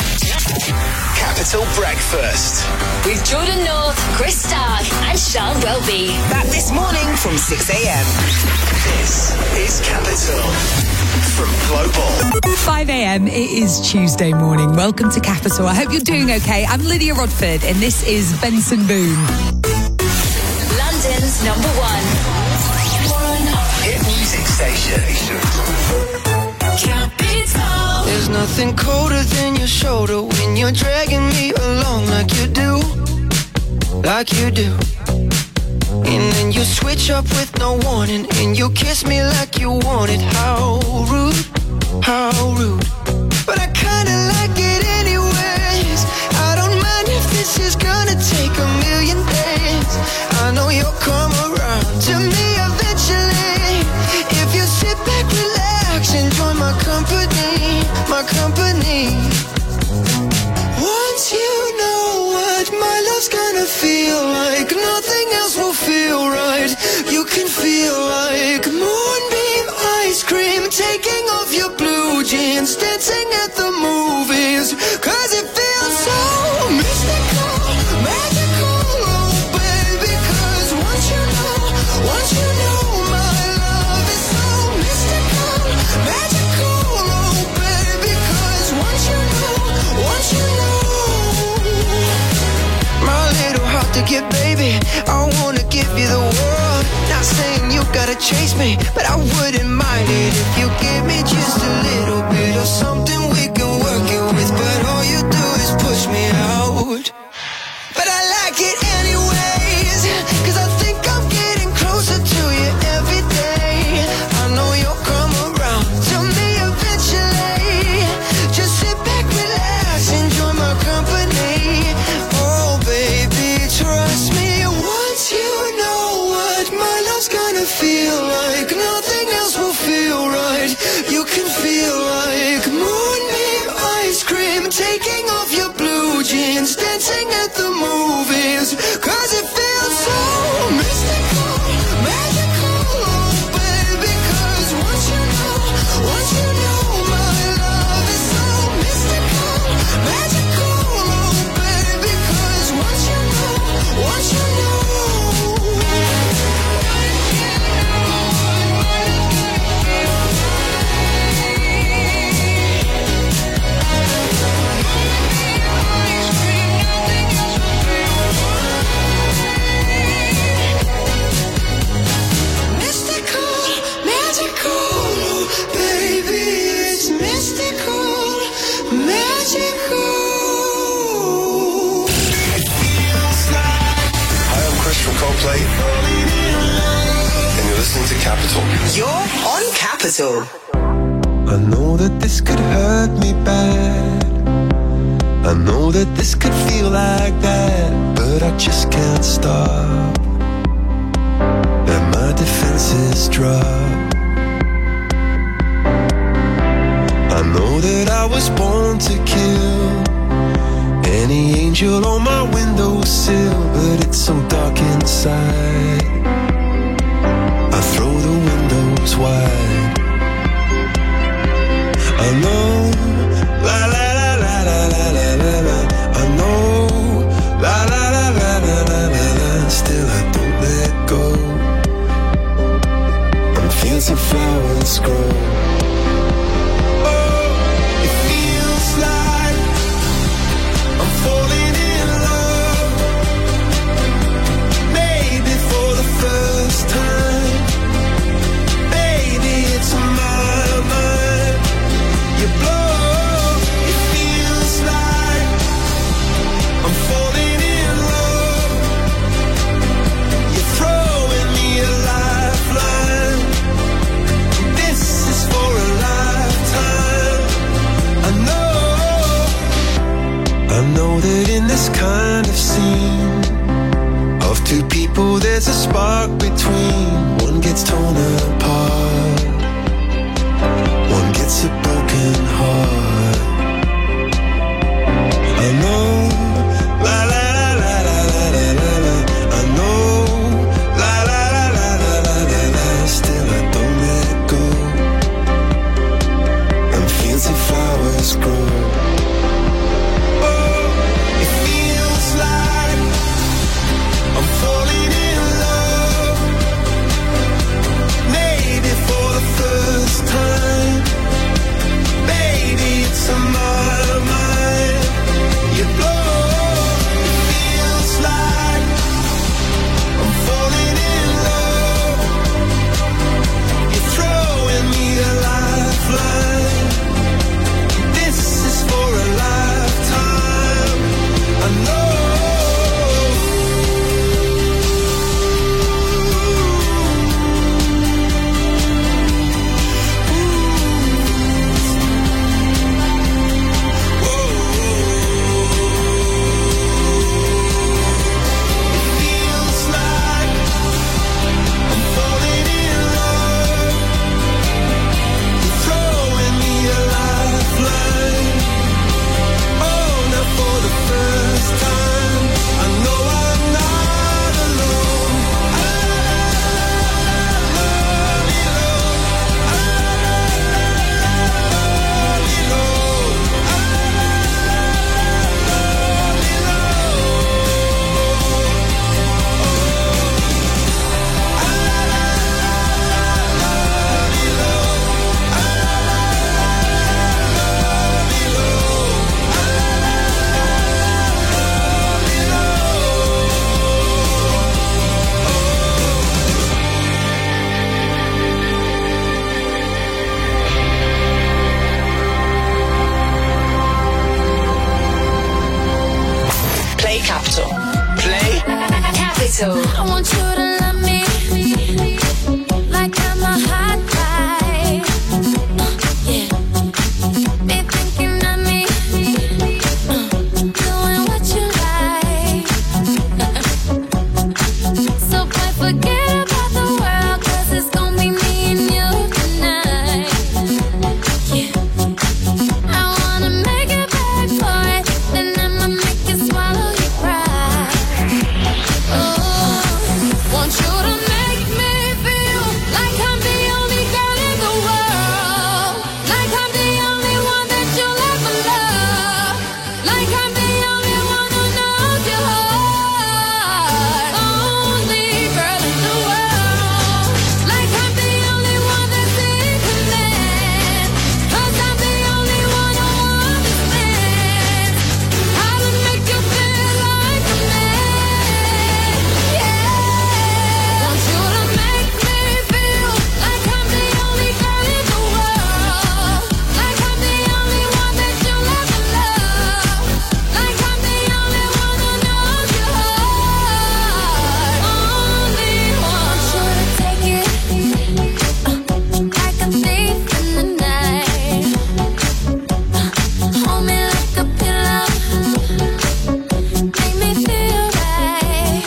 Capital Breakfast with Jordan North, Chris Stark and Sean Welby. Back this morning from six a.m. This is Capital from Global. five a.m. It is Tuesday morning. Welcome to Capital. I hope you're doing okay. I'm Lydia Rodford and this is Benson Boone. London's number one. Hit music station. Capital. There's nothing colder than your shoulder when you're dragging me along like you do, like you do. And then you switch up with no warning, and you kiss me like you want it. How rude, how rude. But I kinda like it anyways. I don't mind if this is gonna take a million days. I know you'll come around to me eventually. If you sit back, relax, enjoy my company, my company. Once you know what my love's gonna feel like, nothing else will feel right. You can feel like moonbeam ice cream, taking off your blue jeans, dancing at the movies, cause it feels so mystical, magical, oh I wanna give you the world. Not saying you gotta chase me, but I wouldn't mind it if you give me just a little bit of something we can work it with. But all you do is push me out. But I like it anyways, cause I think I'm getting closer to you every day. I know you'll come around to me eventually. Just sit back, relax, enjoy my company. Oh baby, trust me, once you know what my love's gonna feel like, nothing else will feel right. You can feel like moonbeam ice cream, taking off your blue jeans, dancing at the movies, cause it feels so mystical, magical, oh baby, cause once you know, once you know my love is so mystical, magical, oh baby, cause once you know, once you know. Coldplay, and you're listening to Capital. You're on Capital. I know that this could hurt me bad. I know that this could feel like that, but I just can't stop. And my defenses drop. I know that I was born to kill any angel on my windowsill, but it's so dark inside. I throw the windows wide. I know, la la la la la la la la la. I know, la la la la la la la la. Still I don't let go. And fields of flowers grow. Oh, it feels like I'm falling in love, maybe for the first time. Baby, it's my mind. You blow, it feels like I'm falling in love. You're throwing me a lifeline. This is for a lifetime. I know, I know that in this kind of scene of two people there's a spark between. One gets torn apart, one gets a broken heart. I know, la la la la la la la la. I know, la la la la la la la la. Still I don't let go. And fields of flowers grow. I'm falling in love, maybe for Want you to love me like I'm a hot guy. Uh, yeah. Be thinking of me, uh, doing what you like. So boy, forget about the world, 'cause it's gonna be me and you tonight. Yeah. I wanna make it back for it, then I'ma make you swallow your pride. Oh, want you to make me feel like I'm the only girl in the world, like I'm the only one that you'll ever love, like I'm the only one who knows your heart, only girl in the world, like I'm the only one that's in command, 'cause I'm the only one who understands how to make you feel like a man. Yeah, want you to make me feel like I'm the only girl in the world, like I'm the only one that you'll ever love, like I'm the only one who knows your heart, only want you to take it, uh, like a thief in the night, uh, hold me like a pillow, make me feel right,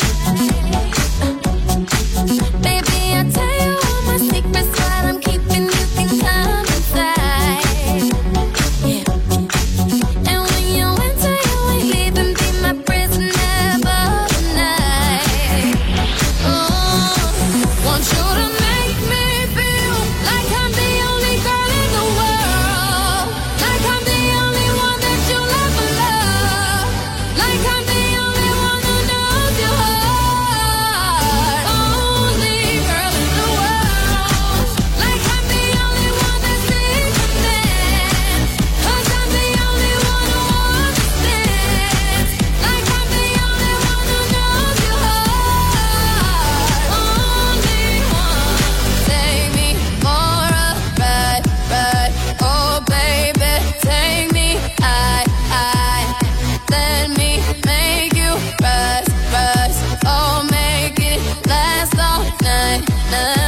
baby, I'll tell you all my secrets while I'm keeping you can come inside, yeah, and when you enter you ain't leaving, be my prisoner for the night. Oh, want you to make me feel like I'm the only girl in the world, like I'm the only one that you'll ever love, like I'm the only one who knows your heart, only girl in the world, like I'm the only one that's in command, 'cause I'm the only one who understands, like I'm the only one who knows your heart, only one. Take me for a ride, ride, oh baby, take me high, high, let me make you rise, rise, oh make it last all night, night.